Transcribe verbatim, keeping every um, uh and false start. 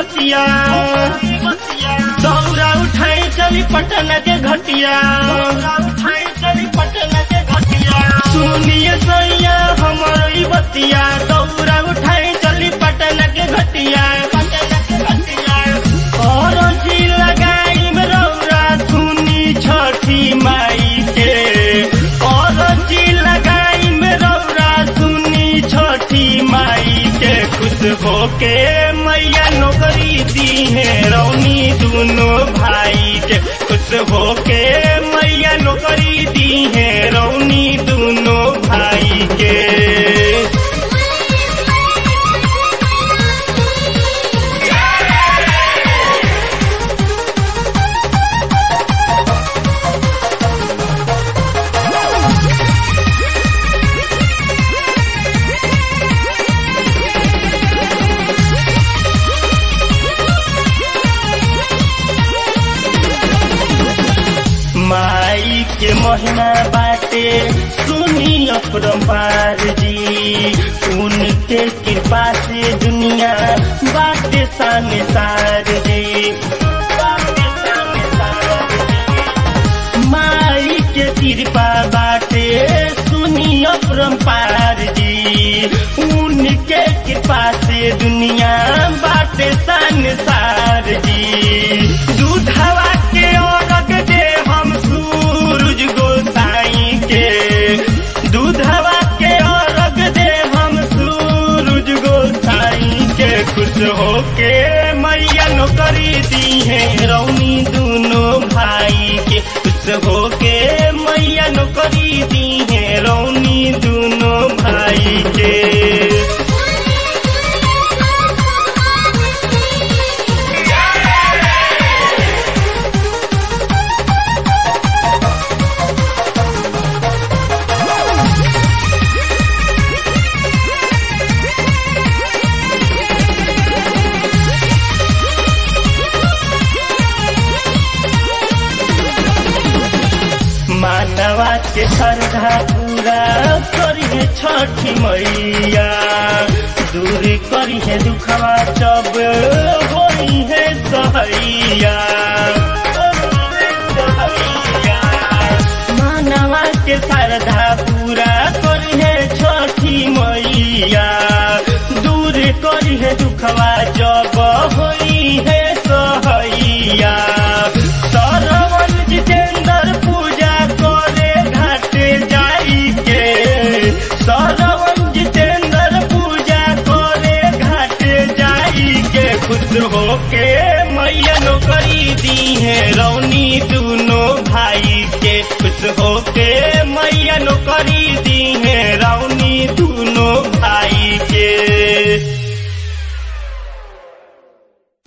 बतिया दौरा उठाई चली पटना के घटिया उठाई चली पटना के घटिया सुनिए सैया हमारी बतिया दौरा उठाई चली पटना के घटिया पटना के घटिया और जी लगाई में रौरा सुनी छठी माई के और जी लगाई में रौरा सुनी छठी माई के खुश होके मैया नौकरी दी है रौनी दोनों भाई के खुश होके मैया नौकरी दी है रौनी दोनों भाई के। माई के महिमा बाटे सुनी अपरंपार जी उनके कृपा से दुनिया बाटे सामने सार जी बाटे सामने सार जी माई के कृपा बाटे सुनी अपरंपार जी उनके कृपा से दुनिया बाटे सामने सार जी दूधवा के औरत दे हम सूरज गोसाई के दूधवा के औरत दे हम सूरज गोसाई के खुश होके मैया नौकरी दी है रौनी दोनों भाई के खुश होके मैया नौकरी दी है रौनी दोनों भाई के। मानवा के श्रद्धा पूरा करिए छठी मैया दूर करिए दुखवा जब होई है सहैया मानवा के श्रद्धा पूरा करिए छठी मैया दूर करिए दुखवा जब होई है सहैया सरवन जितेंद्र पूजा करे घाटे जाई के सरवन जितेंद्र पूजा करे घाटे जाई के खुश होके मैया नौकरी दी है रौनी दोनों भाई के खुश होके